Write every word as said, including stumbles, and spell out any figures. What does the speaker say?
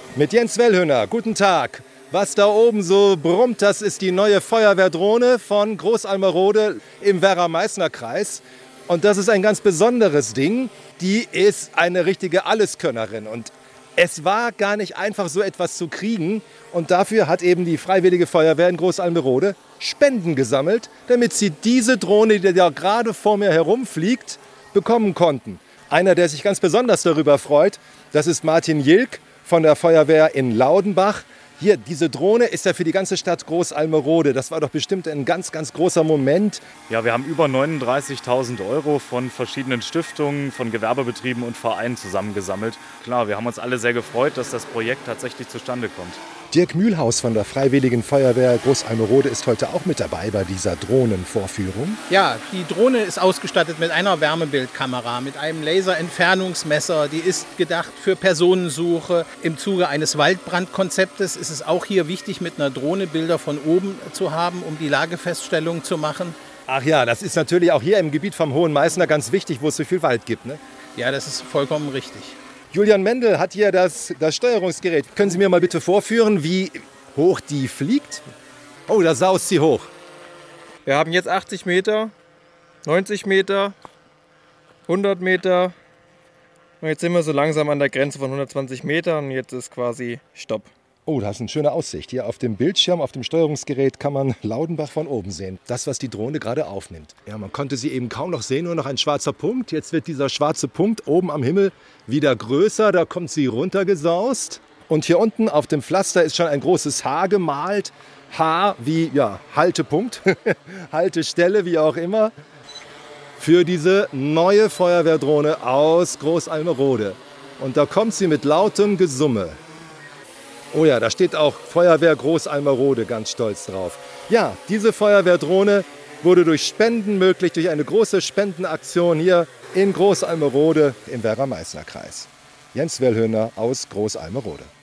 Mit Jens Wellhöner. Guten Tag. Was da oben so brummt, das ist die neue Feuerwehrdrohne von Großalmerode im Werra-Meißner-Kreis. Und das ist ein ganz besonderes Ding. Die ist eine richtige Alleskönnerin. Und es war gar nicht einfach, so etwas zu kriegen. Und dafür hat eben die Freiwillige Feuerwehr in Großalmerode Spenden gesammelt, damit sie diese Drohne, die da gerade vor mir herumfliegt, bekommen konnten. Einer, der sich ganz besonders darüber freut, das ist Martin Jilk von der Feuerwehr in Laudenbach. Hier, diese Drohne ist ja für die ganze Stadt Großalmerode. Das war doch bestimmt ein ganz, ganz großer Moment. Ja, wir haben über neununddreißigtausend Euro von verschiedenen Stiftungen, von Gewerbebetrieben und Vereinen zusammengesammelt. Klar, wir haben uns alle sehr gefreut, dass das Projekt tatsächlich zustande kommt. Dirk Mühlhaus von der Freiwilligen Feuerwehr Großalmerode ist heute auch mit dabei bei dieser Drohnenvorführung. Ja, die Drohne ist ausgestattet mit einer Wärmebildkamera, mit einem Laserentfernungsmesser. Die ist gedacht für Personensuche. Im Zuge eines Waldbrandkonzeptes ist es auch hier wichtig, mit einer Drohne Bilder von oben zu haben, um die Lagefeststellung zu machen. Ach ja, das ist natürlich auch hier im Gebiet vom Hohen Meißner ganz wichtig, wo es so viel Wald gibt, ne? Ja, das ist vollkommen richtig. Julian Mendel hat hier das, das Steuerungsgerät. Können Sie mir mal bitte vorführen, wie hoch die fliegt? Oh, da saust sie hoch. Wir haben jetzt achtzig Meter, neunzig Meter, hundert Meter. Und jetzt sind wir so langsam an der Grenze von hundertzwanzig Metern und jetzt ist quasi Stopp. Oh, das ist eine schöne Aussicht. Hier auf dem Bildschirm, auf dem Steuerungsgerät kann man Laudenbach von oben sehen. Das, was die Drohne gerade aufnimmt. Ja, man konnte sie eben kaum noch sehen, nur noch ein schwarzer Punkt. Jetzt wird dieser schwarze Punkt oben am Himmel wieder größer. Da kommt sie runtergesaust. Und hier unten auf dem Pflaster ist schon ein großes H gemalt. H wie, ja, Haltepunkt, Haltestelle, wie auch immer. Für diese neue Feuerwehrdrohne aus Großalmerode. Und da kommt sie mit lautem Gesumme. Oh ja, da steht auch Feuerwehr Großalmerode ganz stolz drauf. Ja, diese Feuerwehrdrohne wurde durch Spenden möglich, durch eine große Spendenaktion hier in Großalmerode im Werra-Meißner-Kreis. Jens Wellhöner aus Großalmerode.